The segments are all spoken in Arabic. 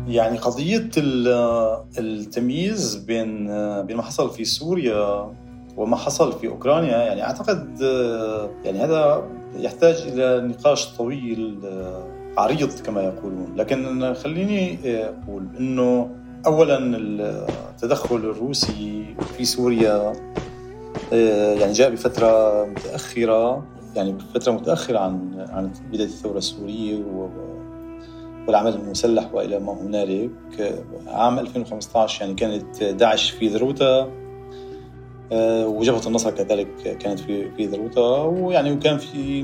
يعني قضية التمييز بين ما حصل في سوريا وما حصل في أوكرانيا، يعني أعتقد يعني هذا يحتاج إلى نقاش طويل عريض كما يقولون. لكن خليني أقول إنه أولاً التدخل الروسي في سوريا يعني جاء بفترة متأخرة، يعني بفترة متأخرة عن بداية الثورة السورية والعمل المسلح وإلى ما هنالك. عام 2015 يعني كانت داعش في ذروتها، وجبهة النصر كذلك كانت في ذروتها، ويعني وكان في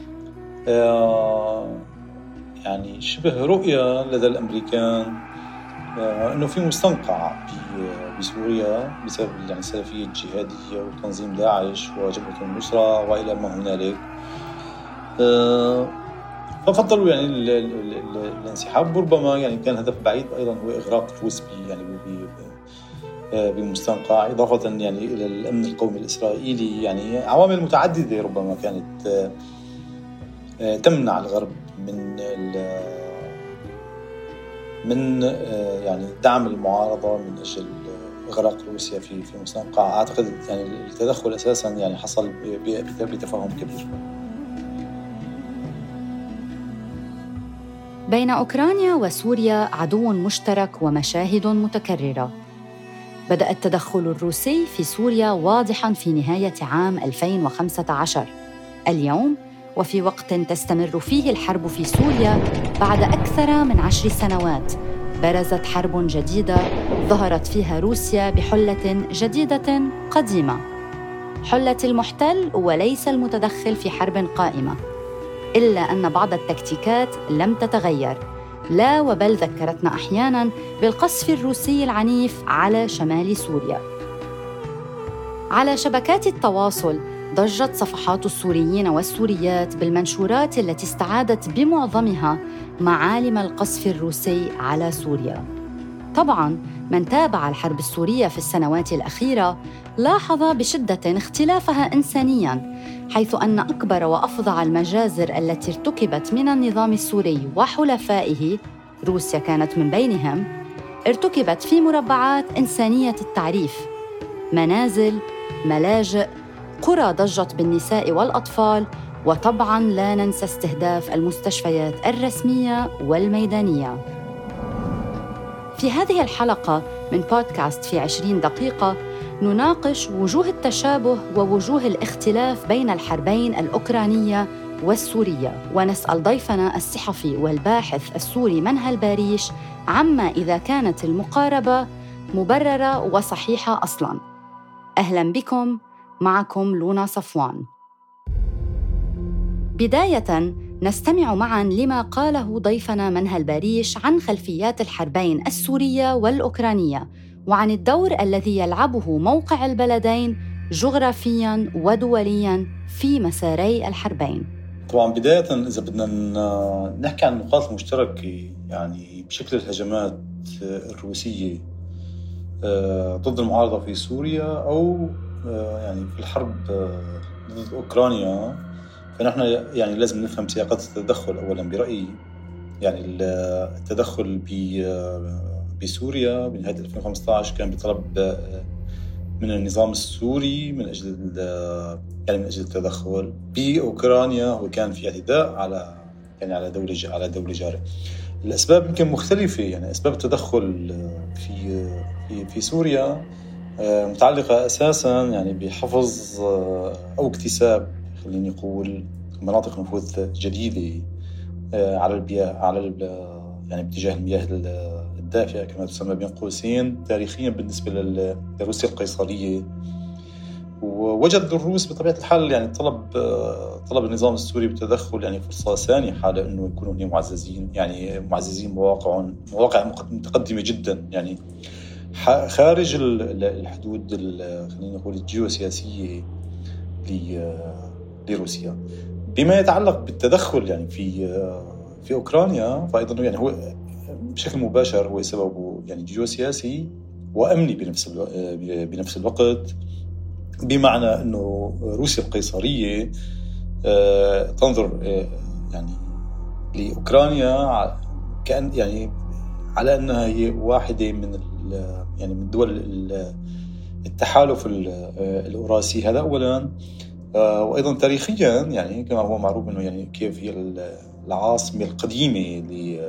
يعني شبه رؤية لدى الأمريكان إنه في مستنقع بسوريا بسبب يعني السلفية الجهادية وتنظيم داعش وجبهة النصرة وإلى ما هنالك. ففضلوا يعني الانسحاب. ربما يعني كان هدف بعيد أيضا هو إغراق الروس يعني بمستنقع، إضافة يعني إلى الأمن القومي الإسرائيلي. يعني عوامل متعددة ربما كانت تمنع الغرب من يعني دعم المعارضة من أجل إغراق روسيا في مستنقع. أعتقد يعني التدخل أساسا يعني حصل بتفاهم كبير. بين أوكرانيا وسوريا عدو مشترك ومشاهد متكررة. بدأ التدخل الروسي في سوريا واضحاً في نهاية عام 2015. اليوم وفي وقت تستمر فيه الحرب في سوريا بعد أكثر من 10 سنوات، برزت حرب جديدة ظهرت فيها روسيا بحلة جديدة قديمة، حلة المحتل وليس المتدخل في حرب قائمة. إلا أن بعض التكتيكات لم تتغير، لا وبل ذكرتنا أحياناً بالقصف الروسي العنيف على شمال سوريا. على شبكات التواصل ضجت صفحات السوريين والسوريات بالمنشورات التي استعادت بمعظمها معالم القصف الروسي على سوريا. طبعاً من تابع الحرب السورية في السنوات الأخيرة لاحظ بشدة اختلافها إنسانياً، حيث أن أكبر وأفظع المجازر التي ارتكبت من النظام السوري وحلفائه، روسيا كانت من بينهم، ارتكبت في مربعات إنسانية التعريف: منازل، ملاجئ، قرى ضجت بالنساء والأطفال، وطبعاً لا ننسى استهداف المستشفيات الرسمية والميدانية. في هذه الحلقة من بودكاست في 20 دقيقة نناقش وجوه التشابه ووجوه الاختلاف بين الحربين الأوكرانية والسورية، ونسأل ضيفنا الصحفي والباحث السوري منهل باريش عما إذا كانت المقاربة مبررة وصحيحة أصلاً. أهلاً بكم، معكم لونا صفوان. بداية نستمع معاً لما قاله ضيفنا منهل باريش عن خلفيات الحربين السورية والأوكرانية، وعن الدور الذي يلعبه موقع البلدين جغرافياً ودولياً في مساري الحربين. طبعاً بداية إذا بدنا نحكي عن النقاط المشتركة يعني بشكل الهجمات الروسية ضد المعارضة في سوريا أو يعني في الحرب ضد أوكرانيا، فنحن يعني لازم نفهم سياقات التدخل. أولاً برأيي يعني التدخل بسوريا بنهاية 2015 كان بطلب من النظام السوري من أجل التدخل. بأوكرانيا وكان في اعتداء على دولة جارة. الأسباب يمكن مختلفة، يعني أسباب التدخل في سوريا متعلقة أساساً يعني بحفظ أو اكتساب، خليني أقول، مناطق نفوذ جديدة على يعني باتجاه المياه الدافئة كما تسمى بين قوسين تاريخياً بالنسبة لروسيا القيصرية. ووجد الروس بطبيعة الحال يعني طلب النظام السوري بالتدخل يعني فرصة سانحة لأنه يكونوا هنا معززين مواقع متقدمة جدا، يعني خارج الحدود خلينا نقول الجيوسياسية لروسيا. بما يتعلق بالتدخل يعني في أوكرانيا، فأيضا يعني هو بشكل مباشر هو سببه يعني جيوسياسي وأمني بنفس الوقت، بمعنى أنه روسيا القيصرية تنظر يعني لأوكرانيا كأن يعني على أنها هي واحدة من يعني من دول التحالف الأوراسي. هذا أولاً. وأيضاً تاريخياً يعني كما هو معروف أنه يعني كيف هي العاصمة القديمة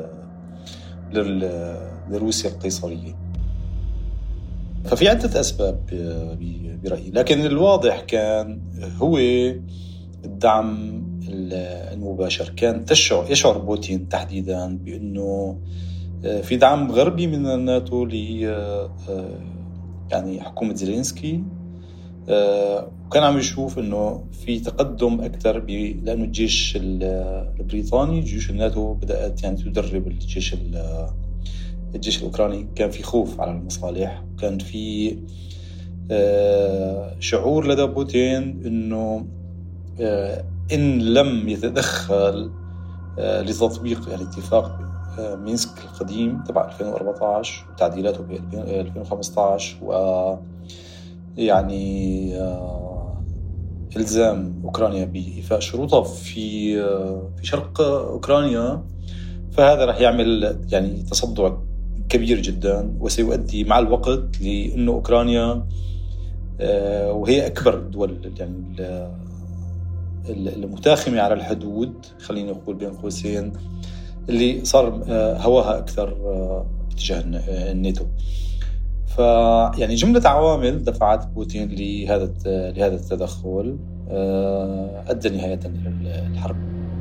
لروسيا القيصرية. ففي عدة أسباب برأيي، لكن الواضح كان هو الدعم المباشر. كان يشعر بوتين تحديداً بأنه في دعم غربي من الناتو يعني حكومة زيلينسكي، وكان عم يشوف إنه في تقدم أكثر لأنه الجيش البريطاني جيوش الناتو بدأت يعني تدرب الجيش الأوكراني. كان في خوف على المصالح، وكان في شعور لدى بوتين إنه إن لم يتدخل لتطبيق يعني اتفاق مينسك القديم تبع 2014 وتعديلاته ب 2015 ويعني إلزام أوكرانيا بإيفاء شروطها في شرق أوكرانيا، فهذا راح يعمل يعني تصدع كبير جدا، وسيؤدي مع الوقت لأنه أوكرانيا وهي أكبر دول يعني المتاخمة على الحدود، خلينا نقول بين قوسين، اللي صار هواها أكثر باتجاه الناتو. فيعني جملة عوامل دفعت بوتين لهذا التدخل أدى نهاية الحرب.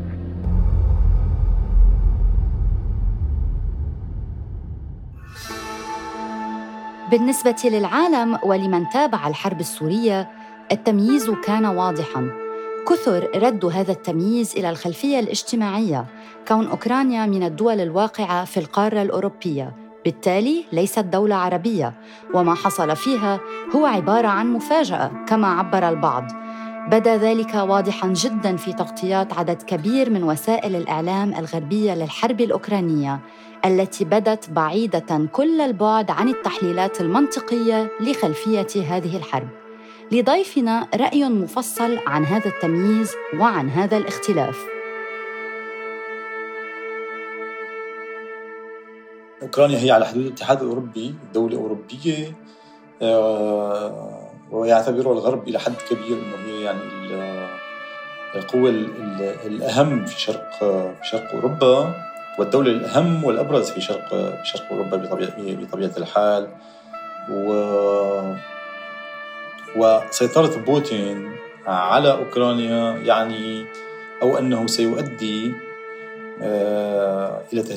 بالنسبة للعالم ولمن تابع الحرب السورية، التمييز كان واضحاً. كثر ردوا هذا التمييز إلى الخلفية الاجتماعية، كون أوكرانيا من الدول الواقعة في القارة الأوروبية، بالتالي ليست دولة عربية، وما حصل فيها هو عبارة عن مفاجأة كما عبر البعض. بدا ذلك واضحاً جداً في تغطيات عدد كبير من وسائل الإعلام الغربية للحرب الأوكرانية، التي بدت بعيدة كل البعد عن التحليلات المنطقية لخلفية هذه الحرب. لضيفنا رأي مفصل عن هذا التمييز وعن هذا الاختلاف. أوكرانيا هي على حدود الاتحاد الأوروبي، دولة أوروبية، ويعتبرها الغرب إلى حد كبير أنه هي يعني القوة الأهم في شرق أوروبا، والدولة الأهم والأبرز في شرق أوروبا بطبيعة الحال. وسيطرة بوتين على أوكرانيا يعني أو أنه سيؤدي إلى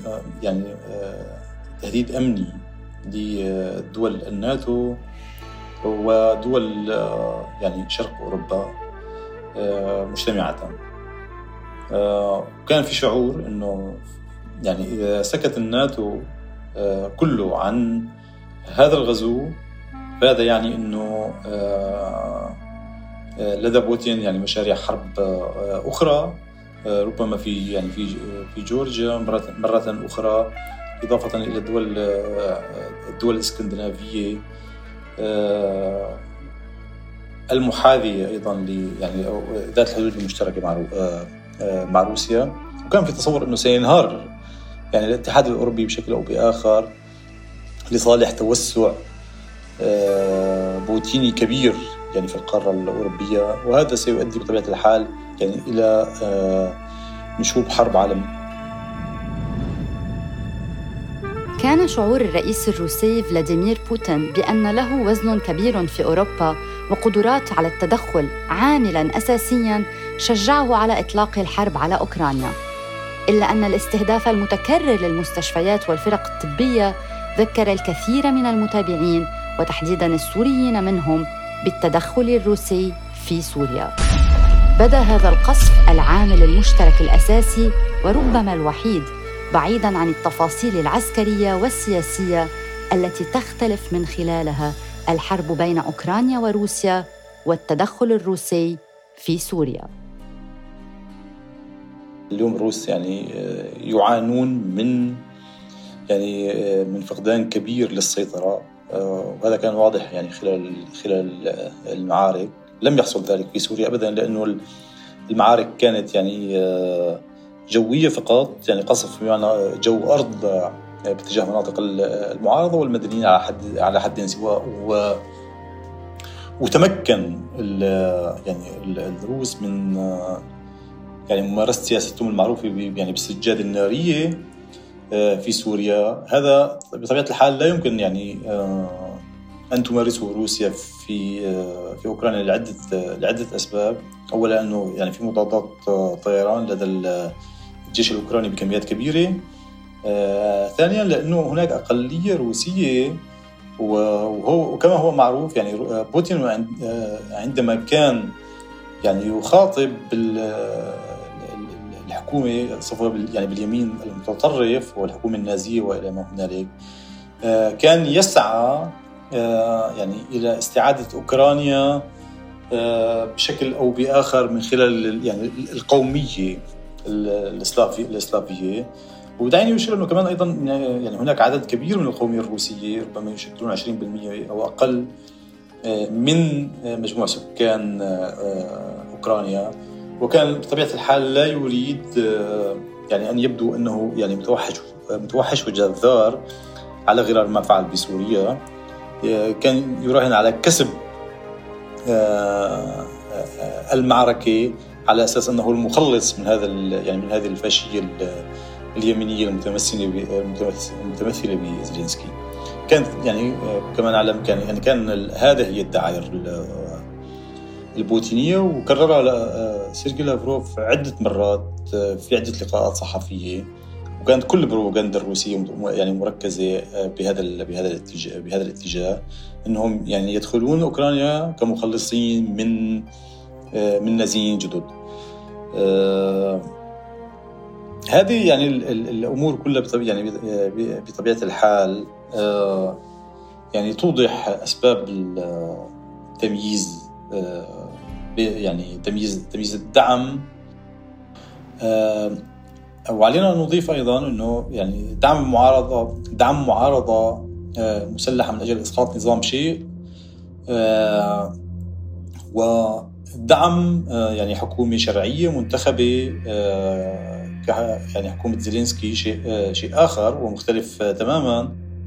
تهديد أمني لدول الناتو ودول يعني شرق أوروبا مجتمعة. وكان في شعور أنه يعني إذا سكت الناتو كله عن هذا الغزو، فهذا يعني أنه لدى بوتين يعني مشاريع حرب أخرى، ربما في جورجيا مرة أخرى، إضافة إلى الدول الإسكندنافية المحاذية أيضا يعني ذات الحدود المشتركة مع روسيا. وكان في تصور أنه سينهار يعني الاتحاد الأوروبي بشكل أو بآخر لصالح توسع بوتيني كبير يعني في القارة الأوروبية، وهذا سيؤدي بطبيعة الحال يعني إلى نشوب حرب عالمية. كان شعور الرئيس الروسي فلاديمير بوتين بأن له وزن كبير في أوروبا وقدرات على التدخل عاملاً أساسياً شجعه على إطلاق الحرب على أوكرانيا. إلا أن الاستهداف المتكرر للمستشفيات والفرق الطبية ذكر الكثير من المتابعين وتحديداً السوريين منهم بالتدخل الروسي في سوريا. بدا هذا القصف العامل المشترك الأساسي وربما الوحيد، بعيداً عن التفاصيل العسكرية والسياسية التي تختلف من خلالها الحرب بين أوكرانيا وروسيا والتدخل الروسي في سوريا. اليوم الروس يعني يعانون من فقدان كبير للسيطرة، وهذا كان واضح يعني خلال المعارك. لم يحصل ذلك في سوريا أبداً، لأنه المعارك كانت يعني جوية فقط، يعني قصف بمعنى جو أرض باتجاه مناطق المعارضة والمدنيين على حد سواء. وتمكن الروس من ممارسة سياستهم المعروفة بالسجادة النارية في سوريا. هذا بطبيعة الحال لا يمكن أن تمارسه روسيا في أوكرانيا لعدة أسباب. أولا أنه في مضادات طيران لدى الجيش الأوكراني بكميات كبيرة. ثانيا لأنه هناك أقلية روسية، وكما هو معروف بوتين عندما كان يخاطب الحكومة صفوة باليمين المتطرف والحكومة النازية وإلى ما هنالك، كان يسعى إلى استعادة أوكرانيا بشكل أو بآخر من خلال القومية الإسلافية. ودعني يشير أنه كمان أيضا هناك عدد كبير من القومية الروسية ربما يشكلون 20% أو أقل من مجموع سكان أوكرانيا، وكان بطبيعة الحال لا يريد أن يبدو أنه متوحش وجذار على غرار ما فعل بسوريا. كان يراهن على كسب المعركة على أساس أنه المخلص من هذه الفاشية اليمينية المتمثلة بزيلينسكي. كانت كما نعلم كان هذا هي الدعاية البوتينية، وكررها سيرجي لافروف عدة مرات في عدة لقاءات صحفية. وكانت كل البروباغندا الروسية مركزة بهذا الاتجاه، انهم يدخلون اوكرانيا كمخلصين من نازيين جدد. هذه الامور كلها بطبيعة الحال توضح اسباب التمييز، تمييز الدعم. وعلينا أن نضيف أيضا أنه دعم معارضة مسلحة من أجل إسقاط نظام شيء، ودعم حكومة شرعية منتخبة حكومة زيلينسكي شيء آخر ومختلف تماما.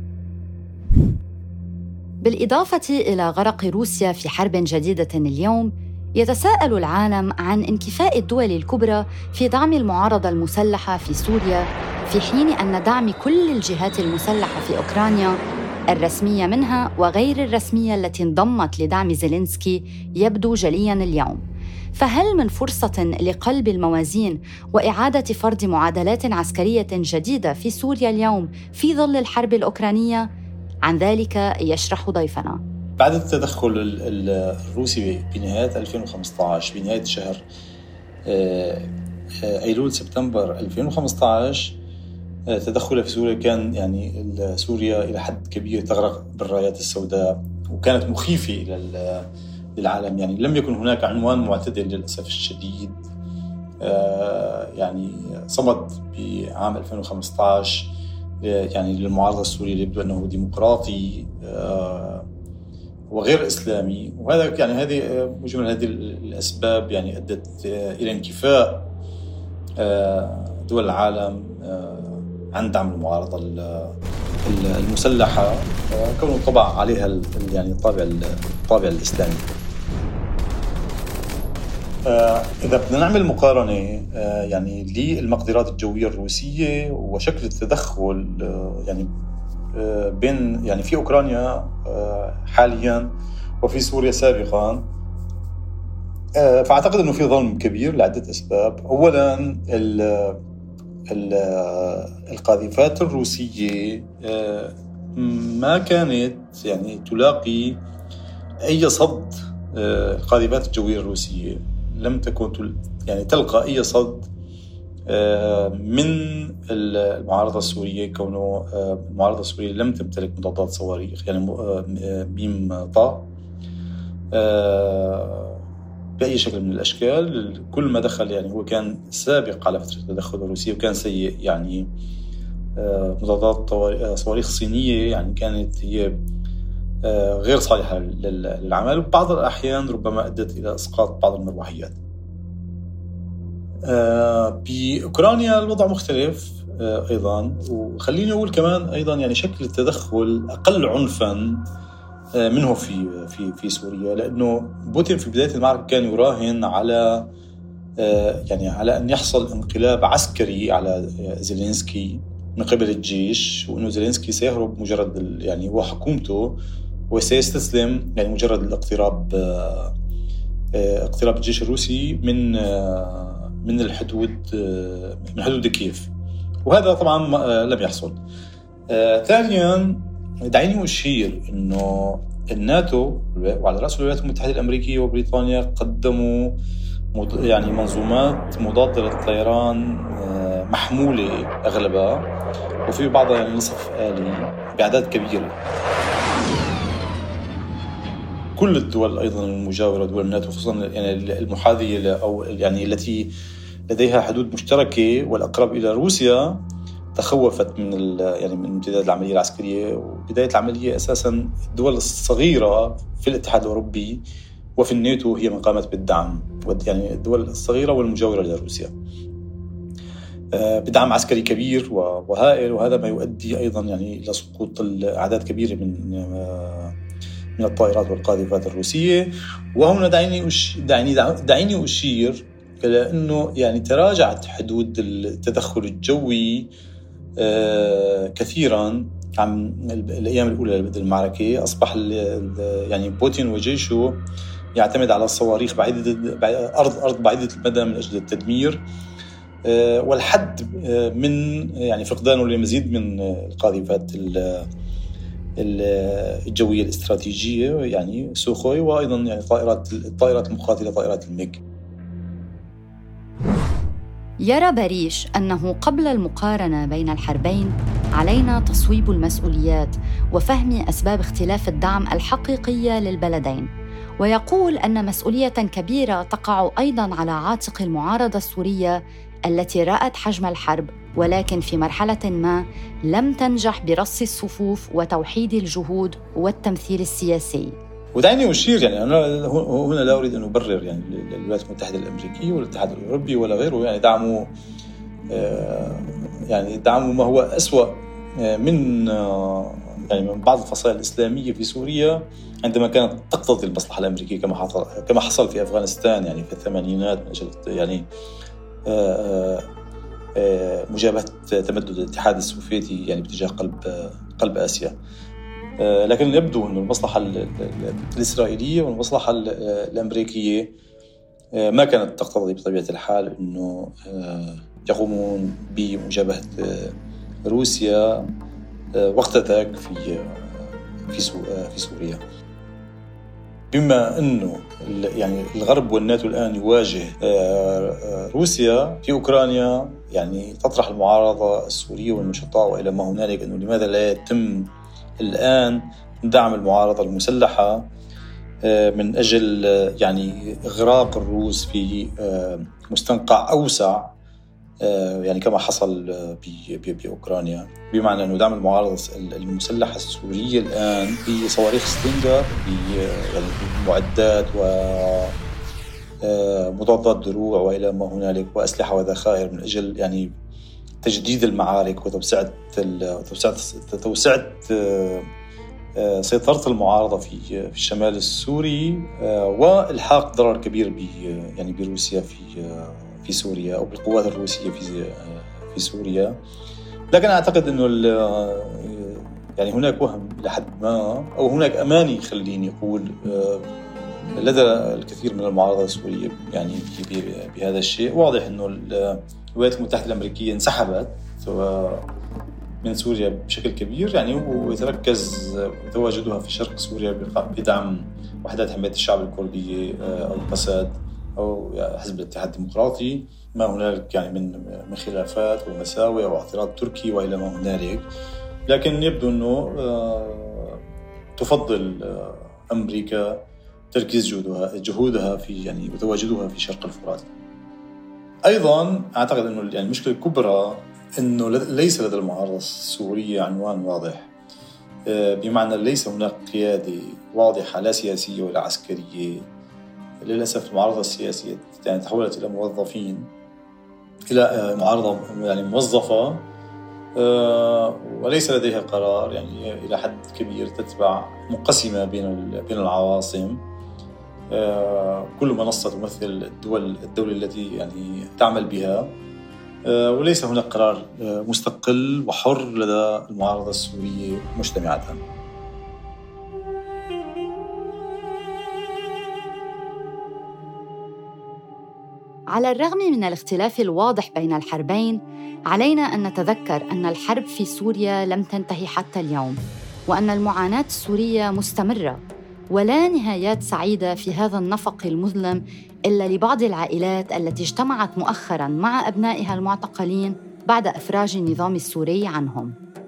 بالإضافة إلى غرق روسيا في حرب جديدة اليوم، يتساءل العالم عن انكفاء الدول الكبرى في دعم المعارضة المسلحة في سوريا، في حين أن دعم كل الجهات المسلحة في أوكرانيا الرسمية منها وغير الرسمية التي انضمت لدعم زيلينسكي يبدو جلياً اليوم. فهل من فرصة لقلب الموازين وإعادة فرض معادلات عسكرية جديدة في سوريا اليوم في ظل الحرب الأوكرانية؟ عن ذلك يشرح ضيفنا. بعد التدخل الروسي بنهاية 2015، بنهاية شهر أيلول سبتمبر 2015، تدخل في سوريا كان سوريا إلى حد كبير تغرق بالرايات السوداء، وكانت مخيفة للعالم. لم يكن هناك عنوان معتدل للأسف الشديد. صمد بعام 2015 للمعارضة السورية اللي يبدو أنه ديمقراطي وغير إسلامي، وهذا هذه مجمل هذه الأسباب أدت إلى انكفاء دول العالم عن دعم المعارضة المسلحة، كونه طبع عليها الطابع الإسلامي. إذا بدنا نعمل مقارنة للمقدرات الجوية الروسية وشكل التدخل بين في أوكرانيا حاليا وفي سوريا سابقا، فأعتقد أنه في ظلم كبير لعدة أسباب. أولا القاذفات الروسية ما كانت تلاقي أي صد. القاذفات الجوية الروسية لم تكن تلقى أي صد من المعارضة السورية، كونه المعارضة السورية لم تمتلك مضادات صواريخ بيم طا بأي شكل من الأشكال. كل ما دخل هو كان سابق على فترة التدخل الروسي وكان سيء. مضادات صواريخ صينية كانت هي غير صالحة للعمل، وبعض الأحيان ربما أدت إلى إسقاط بعض المروحيات. بأوكرانيا الوضع مختلف. أيضا. وخليني أقول كمان أيضا يعني شكل التدخل أقل عنفا منه في سوريا، لأنه بوتين في بداية المعركة كان يراهن على يعني على أن يحصل انقلاب عسكري على زيلينسكي من قبل الجيش، وأنه زيلينسكي سيهرب مجرد يعني وحكومته وسيستسلم يعني مجرد الاقتراب الجيش الروسي من الحدود من حدود كييف. وهذا طبعا لم يحصل. ثانيا دعيني أشير أنه الناتو وعلى رأس الولايات المتحدة الأمريكية وبريطانيا قدموا يعني منظومات مضادة للطيران محمولة أغلبها، وفي بعضها يعني نصف آلي بأعداد كبيرة. كل الدول أيضا المجاورة دول الناتو خصوصا يعني المحاذية أو يعني التي لديها حدود مشتركة والأقرب إلى روسيا تخوفت من يعني من امتداد العملية العسكرية. وبداية العملية أساسا الدول الصغيرة في الاتحاد الأوروبي وفي الناتو هي من قامت بالدعم، يعني الدول الصغيرة والمجاورة لروسيا بدعم عسكري كبير وهائل. وهذا ما يؤدي أيضا يعني إلى سقوط أعداد كبيرة من الطائرات والقاذفات الروسية. وهنا دعيني أشير إلى أنه يعني تراجعت حدود التدخل الجوي كثيرا عن الأيام الأولى للمعركة. أصبح يعني بوتين وجيشه يعتمد على الصواريخ أرض بعيدة المدى من أجل التدمير، والحد من يعني فقدانه لمزيد من القاذفات الجوية الاستراتيجية يعني سوخوي، وأيضا يعني الطائرات المقاتلة طائرات الميغ. يرى باريش أنه قبل المقارنة بين الحربين علينا تصويب المسؤوليات وفهم أسباب اختلاف الدعم الحقيقية للبلدين، ويقول أن مسؤولية كبيرة تقع أيضاً على عاتق المعارضة السورية التي رأت حجم الحرب، ولكن في مرحلة ما لم تنجح برص الصفوف وتوحيد الجهود والتمثيل السياسي. ودعني أشير يعني أنا هنا لا أريد أن أبرر يعني الولايات المتحدة الأمريكية والاتحاد الأوروبي ولا غيره يعني دعموا ما هو أسوأ من بعض الفصائل الإسلامية في سوريا عندما كانت تقتضي المصلحة الأمريكية كما حصل في أفغانستان يعني في الثمانينات من أجل يعني مجابهة تمدد الاتحاد السوفيتي يعني باتجاه قلب آسيا. لكن يبدو أن المصلحة الإسرائيلية والمصلحة الأمريكية ما كانت تقتضي بطبيعة الحال أنه يقومون بمجابهة روسيا وقت ذاك في سوريا. بما أنه يعني الغرب والناتو الآن يواجه روسيا في أوكرانيا، يعني تطرح المعارضة السورية والنشطاء وإلى ما هنالك أنه لماذا لا يتم الآن دعم المعارضة المسلحة من أجل يعني إغراق الروس في مستنقع أوسع يعني كما حصل بأوكرانيا، بمعنى أنه دعم المعارضة المسلحة السورية الآن بصواريخ ستينجر يعني بمعدات ومضادات دروع وإلى ما هنالك وأسلحة وذخائر من أجل يعني تجديد المعارك وتوسعة سيطرة المعارضة في الشمال السوري والحاق ضرر كبير يعني بروسيا في سوريا أو بالقوات الروسية في سوريا. لكن أعتقد أنه يعني هناك وهم لحد ما أو هناك أماني خليني أقول لدى الكثير من المعارضة السورية يعني بهذا الشيء. واضح أنه الولايات المتحدة الأمريكية انسحبت من سوريا بشكل كبير يعني، ويتركز تواجدها في شرق سوريا بدعم وحدات حماية الشعب الكردية أو القساد أو حزب الاتحاد الديمقراطي، ما هنالك يعني من خلافات ومساوئ واعتراض تركي وإلى ما هنالك. لكن يبدو أنه تفضل أمريكا تركيز جهودها في يعني وتواجدها في شرق الفرات. أيضا أعتقد أنه يعني المشكلة الكبرى أنه ليس لدى المعارضة السورية عنوان واضح، بمعنى ليس هناك قيادة واضحة لا سياسية ولا عسكرية. للأسف المعارضة السياسية يعني تحولت إلى موظفين، إلى معارضة يعني موظفة وليس لديها قرار، يعني إلى حد كبير تتبع مقسمة بين العواصم. كل منصة تمثل الدولة التي يعني تعمل بها، وليس هناك قرار مستقل وحر لدى المعارضة السورية مجتمعة. على الرغم من الاختلاف الواضح بين الحربين، علينا أن نتذكر أن الحرب في سوريا لم تنتهي حتى اليوم، وأن المعاناة السورية مستمرة، ولا نهايات سعيدة في هذا النفق المظلم إلا لبعض العائلات التي اجتمعت مؤخراً مع أبنائها المعتقلين بعد إفراج النظام السوري عنهم.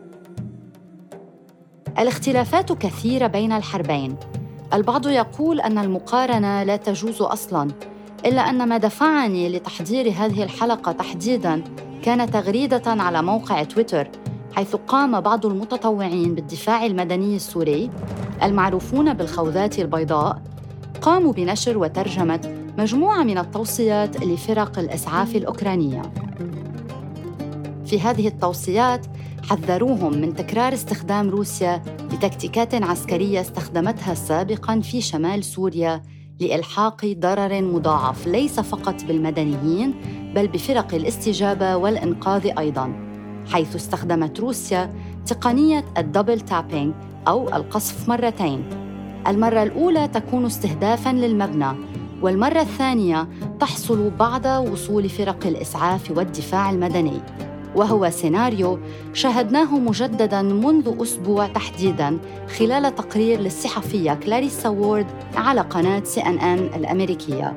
الاختلافات كثيرة بين الحربين. البعض يقول أن المقارنة لا تجوز أصلاً، إلا أن ما دفعني لتحضير هذه الحلقة تحديداً كان تغريدة على موقع تويتر، حيث قام بعض المتطوعين بالدفاع المدني السوري المعروفون بالخوذات البيضاء قاموا بنشر وترجمة مجموعة من التوصيات لفرق الإسعاف الأوكرانية. في هذه التوصيات حذروهم من تكرار استخدام روسيا لتكتيكات عسكرية استخدمتها سابقاً في شمال سوريا لإلحاق ضرر مضاعف ليس فقط بالمدنيين بل بفرق الاستجابة والإنقاذ أيضاً، حيث استخدمت روسيا تقنية الدبل تابينج أو القصف مرتين. المرة الأولى تكون استهدافاً للمبنى، والمرة الثانية تحصل بعد وصول فرق الإسعاف والدفاع المدني، وهو سيناريو شاهدناه مجدداً منذ أسبوع تحديداً خلال تقرير للصحفية كلاريسا وورد على قناة CNN الأمريكية.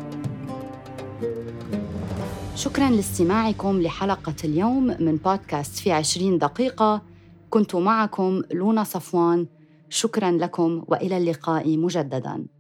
شكراً لاستماعكم لحلقة اليوم من بودكاست في 20 دقيقة. كنت معكم لونا صفوان. شكراً لكم وإلى اللقاء مجدداً.